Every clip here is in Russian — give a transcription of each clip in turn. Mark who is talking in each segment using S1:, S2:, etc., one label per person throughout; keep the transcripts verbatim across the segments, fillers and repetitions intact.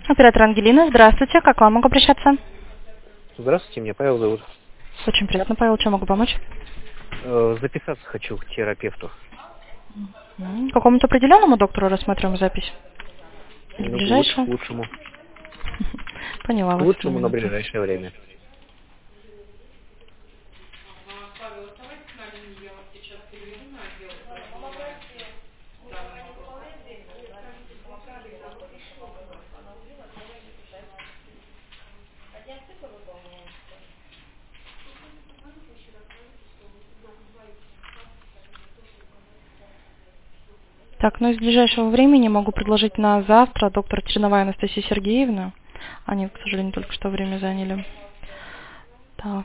S1: Оператор Ангелина, здравствуйте. Как к вам могу обращаться?
S2: Здравствуйте, меня Павел зовут.
S1: Очень приятно, Павел. Чем могу помочь?
S2: Э, записаться хочу к терапевту.
S1: М, К какому-то определенному доктору рассматриваем запись? Или
S2: Ну, лучше к
S1: ближайшему?
S2: лучшему.
S1: Поняла
S2: К
S1: вас, одну
S2: лучшему на
S1: минуту.
S2: ближайшее время.
S1: Так, ну из ближайшего времени могу предложить на завтра доктора Черновая Анастасия Сергеевна. Они, к сожалению, только что время заняли. Так.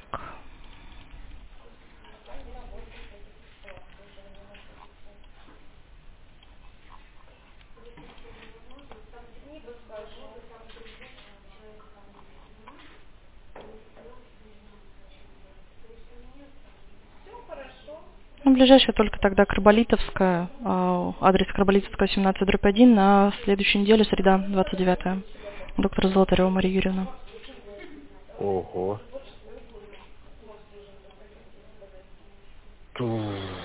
S1: Ну, ближайшая только тогда Карболитовская, а, адрес Карболитовская, семнадцать дробь один, на следующей неделе, среда, двадцать девятое. Доктора Золотарева Мария Юрьевна.
S2: Ого. Ту.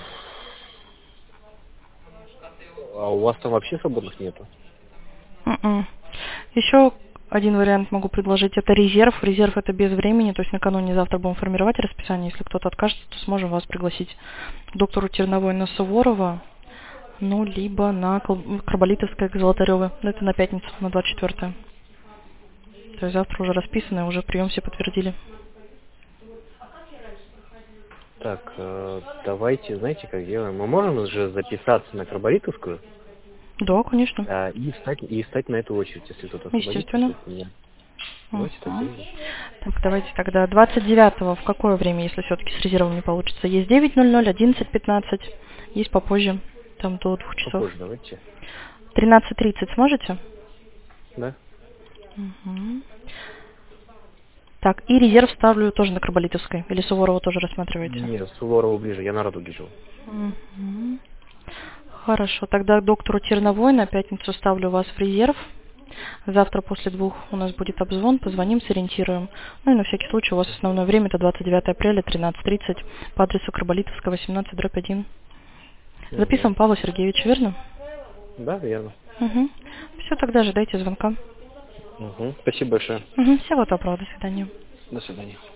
S2: А у вас там вообще свободных нету?
S1: М-м. Еще один вариант могу предложить. Это резерв. Резерв это без времени, то есть накануне завтра будем формировать расписание. Если кто-то откажется, то сможем вас пригласить к доктору Терновой на Суворова, ну, либо на Кол- Карболитовской к Золотаревой. Ну, это на пятницу, на двадцать четвёртое. То есть завтра уже расписано, уже прием все подтвердили.
S2: Так, э, давайте, знаете, как делаем? Мы можем же записаться на Карболитовскую
S1: Да, конечно.
S2: а, и, встать, и встать на эту очередь, если кто-то освободится
S1: Естественно.
S2: после меня. Давайте так
S1: Мгм.
S2: сделаем.
S1: Так, давайте тогда двадцать девятого в какое время, если все-таки с резервом не получится? Есть девять ноль ноль, одиннадцать пятнадцать, есть попозже, там до двух часов.
S2: Попозже давайте.
S1: тринадцать тридцать сможете?
S2: Да?
S1: Мгм. Так, и резерв ставлю тоже на Карболитовской. Или Суворова тоже рассматриваете?
S2: Нет, Суворову ближе, я на Радуге живу.
S1: Мгм. Хорошо, тогда к доктору Терновой на пятницу ставлю вас в резерв. Завтра после двух у нас будет обзвон, позвоним, сориентируем. Ну и на всякий случай у вас основное время это двадцать девятое апреля, тринадцать тридцать, по адресу Карболитовского, восемнадцать дробь один.
S2: Угу.
S1: Записан Павла Сергеевича, верно?
S2: Да, верно.
S1: Угу. Все, тогда ожидайте звонка.
S2: Угу. Спасибо большое.
S1: Угу. Всего доброго, до свидания.
S2: До свидания.